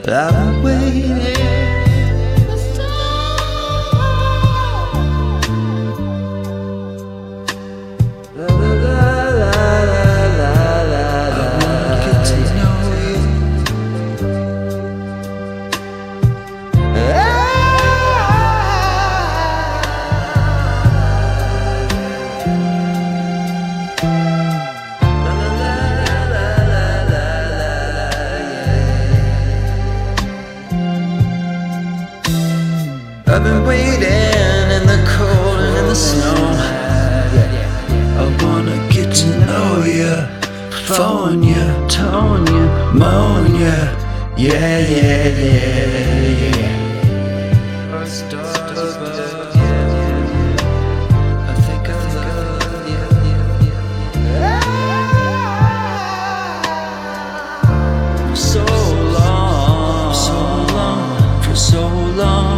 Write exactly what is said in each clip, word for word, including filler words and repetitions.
I'm waiting. La, la, la, la, la, la, la. I wanna get to know you. I've been waiting in the cold and in the snow. I wanna get to know ya, phone ya, tone ya, moan ya. Yeah, yeah, yeah, yeah. I think I love you. For so long, so long, for so long.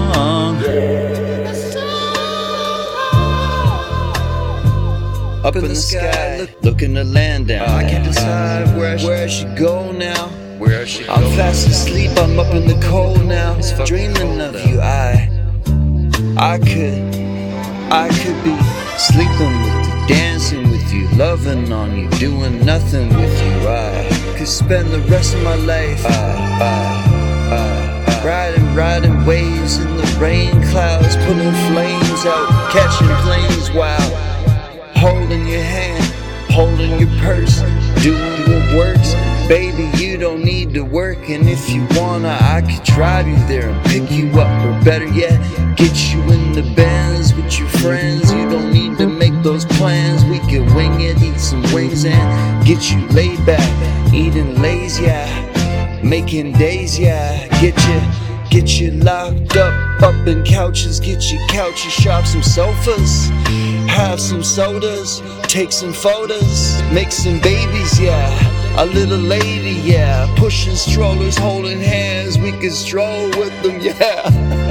Up in the sky, look, looking to land down. I can't decide where I, should, where I should go now. Where I should I'm go fast asleep, I'm up in the cold now. Dreaming of you, I, I could, I could be sleeping with you, dancing with you, loving on you, doing nothing with you. I could spend the rest of my life, I, I, I, I, riding, riding waves in the rain clouds, pulling flames out, catching planes. Wow. Holding your hand, holding your purse, doing what works. Baby, you don't need to work, and if you wanna, I could drive you there and pick you up, or better yet, get you in the Benz with your friends. You don't need to make those plans. We can wing it, eat some wings, and get you laid back, eating lays, yeah, making days, yeah. Get you, get you locked up, up in couches, get you couches, shop some sofas. Have some sodas, take some photos, make some babies, yeah. A little lady, yeah. Pushing strollers, holding hands, we can stroll with them, yeah.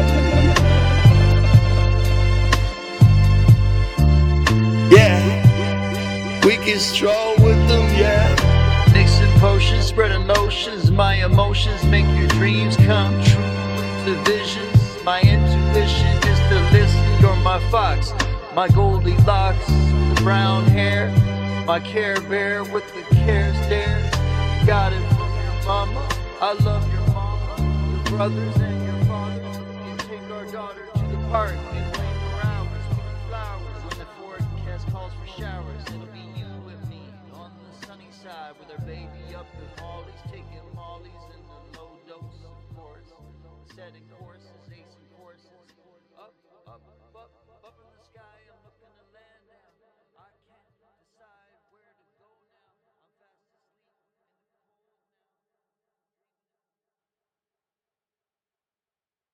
Yeah, we can stroll with them, yeah. Mixing potions, spreading lotions, my emotions make your dreams come true. The visions, my intuition is to listen. You're my fox, my Goldilocks with the brown hair, my Care Bear with the care stare. You got it from your mama, I love your mama, your brothers and your father. You take our daughter to the park and play for hours, picking flowers. When the forecast calls for showers, it'll be you and me on the sunny side with our baby up in Molly's, taking Molly's in the low dose, of course, setting course.